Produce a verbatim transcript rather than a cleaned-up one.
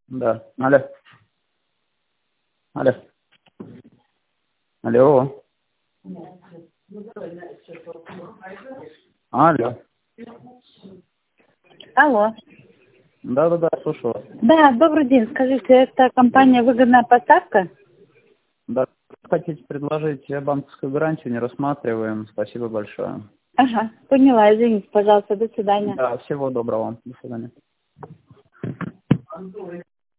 Да. Алло. Алло. Алло. Алло. Алло. Да-да-да, слушаю вас. Да, добрый день. Скажите, это компания «Выгодная поставка»? Да. Хотите предложить банковскую гарантию, не рассматриваем. Спасибо большое. Ага, поняла. Извините, пожалуйста. До свидания. Да, всего доброго. До свидания.